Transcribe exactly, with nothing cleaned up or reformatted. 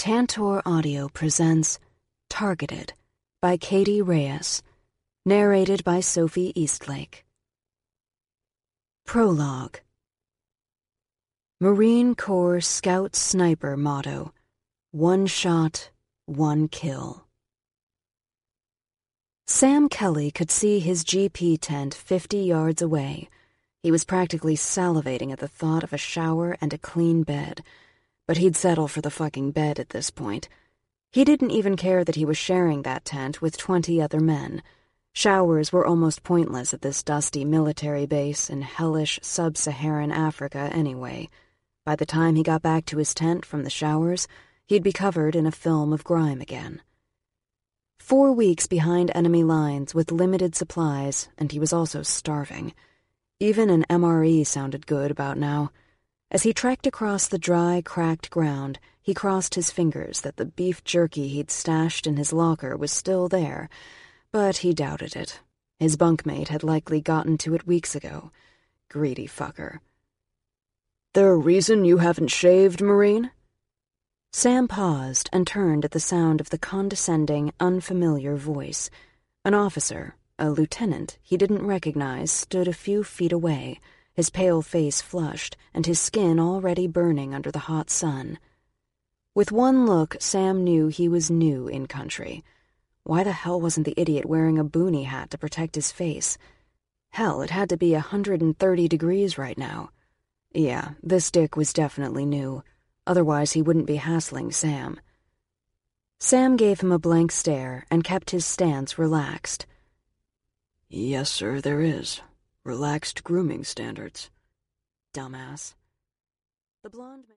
Tantor Audio presents Targeted by Katie Reyes, narrated by Sophie Eastlake. Prologue. Marine Corps Scout Sniper motto: one shot, one kill. Sam Kelly could see his G P tent fifty yards away. He was practically salivating at the thought of a shower and a clean bed, but he'd settle for the fucking bed at this point. He didn't even care that he was sharing that tent with twenty other men. Showers were almost pointless at this dusty military base in hellish sub-Saharan Africa anyway. By the time he got back to his tent from the showers, he'd be covered in a film of grime again. Four weeks behind enemy lines with limited supplies, and he was also starving. Even an M R E sounded good about now. As he trekked across the dry, cracked ground, he crossed his fingers that the beef jerky he'd stashed in his locker was still there, but he doubted it. His bunkmate had likely gotten to it weeks ago. Greedy fucker. "There a reason you haven't shaved, Marine?" Sam paused and turned at the sound of the condescending, unfamiliar voice. An officer, a lieutenant he didn't recognize, stood a few feet away, his pale face flushed and his skin already burning under the hot sun. With one look, Sam knew he was new in country. Why the hell wasn't the idiot wearing a boonie hat to protect his face? Hell, it had to be a hundred and thirty degrees right now. Yeah, this dick was definitely new. Otherwise he wouldn't be hassling Sam. Sam gave him a blank stare and kept his stance relaxed. "Yes, sir, there is. Relaxed grooming standards." Dumbass. The blonde